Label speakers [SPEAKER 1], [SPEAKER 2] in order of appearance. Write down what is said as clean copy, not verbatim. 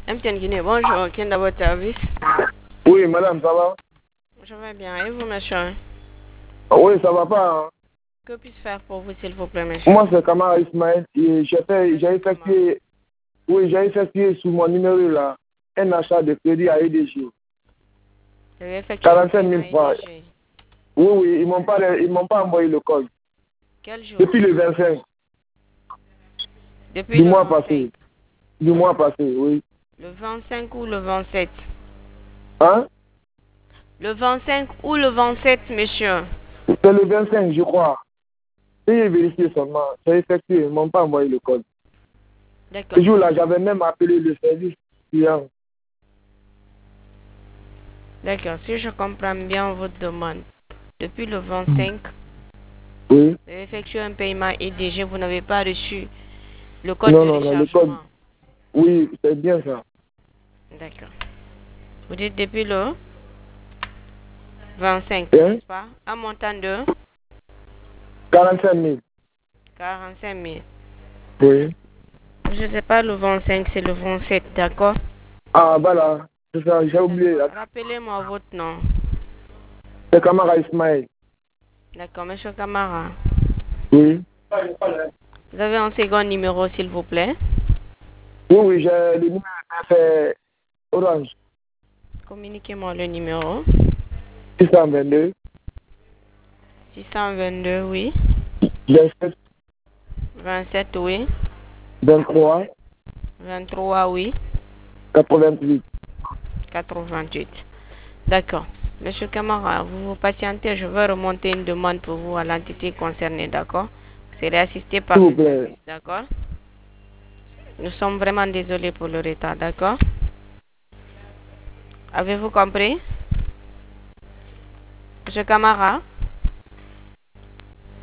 [SPEAKER 1] MTN Guinée, bonjour, qui est dans votre service?
[SPEAKER 2] Oui, madame, ça va?
[SPEAKER 1] Je vais bien. Et vous, monsieur?
[SPEAKER 2] Oui, ça va pas. Hein?
[SPEAKER 1] Que puis-je faire pour vous, s'il vous plaît, monsieur?
[SPEAKER 2] Moi, c'est Kamara Ismaël et j'ai effectué sur mon numéro là un achat de crédit à EDG.
[SPEAKER 1] Vous avez effectué
[SPEAKER 2] 45 000 francs.
[SPEAKER 1] EDG.
[SPEAKER 2] Oui, ils m'ont pas envoyé le code.
[SPEAKER 1] Quel jour?
[SPEAKER 2] Depuis le 25.
[SPEAKER 1] Depuis
[SPEAKER 2] Du
[SPEAKER 1] le
[SPEAKER 2] mois
[SPEAKER 1] 25.
[SPEAKER 2] passé. Du mois passé, oui.
[SPEAKER 1] Le 25 ou le 27?
[SPEAKER 2] Hein?
[SPEAKER 1] Le 25 ou le 27, monsieur?
[SPEAKER 2] C'est le 25, je crois. J'ai vérifié seulement. J'ai effectué, ils m'ont pas envoyé le code.
[SPEAKER 1] D'accord.
[SPEAKER 2] Ce jour-là, j'avais même appelé le service client.
[SPEAKER 1] D'accord. Si je comprends bien votre demande, depuis le 25,
[SPEAKER 2] Oui.
[SPEAKER 1] vous avez effectué un paiement EDG, vous n'avez pas reçu le code
[SPEAKER 2] Non,
[SPEAKER 1] de
[SPEAKER 2] non, non, le code.
[SPEAKER 1] rechargement.
[SPEAKER 2] Oui, c'est bien ça.
[SPEAKER 1] D'accord. Vous dites depuis le 25,
[SPEAKER 2] Hein?
[SPEAKER 1] n'est-ce pas? Un montant de
[SPEAKER 2] 45 000.
[SPEAKER 1] 45 000.
[SPEAKER 2] Oui.
[SPEAKER 1] Je ne sais pas, le 25, c'est le 27, d'accord?
[SPEAKER 2] Ah, voilà. C'est ça, j'ai oublié.
[SPEAKER 1] Rappelez-moi votre nom.
[SPEAKER 2] C'est Kamara Ismaël.
[SPEAKER 1] D'accord, monsieur Camara.
[SPEAKER 2] Oui.
[SPEAKER 1] Vous avez un second numéro, s'il vous plaît?
[SPEAKER 2] Oui, oui, j'ai le numéro, c'est Orange.
[SPEAKER 1] Communiquez-moi le numéro.
[SPEAKER 2] 622
[SPEAKER 1] 622, oui.
[SPEAKER 2] 27
[SPEAKER 1] 27, oui.
[SPEAKER 2] 23
[SPEAKER 1] 23, oui.
[SPEAKER 2] 88.
[SPEAKER 1] 88. D'accord. Monsieur Camara, vous patientez, je vais remonter une demande pour vous à l'entité concernée, d'accord? Vous serez assisté par
[SPEAKER 2] S'il vous
[SPEAKER 1] le
[SPEAKER 2] plaît.
[SPEAKER 1] service, d'accord? Nous sommes vraiment désolés pour le retard, d'accord? Avez-vous compris? Monsieur Camara?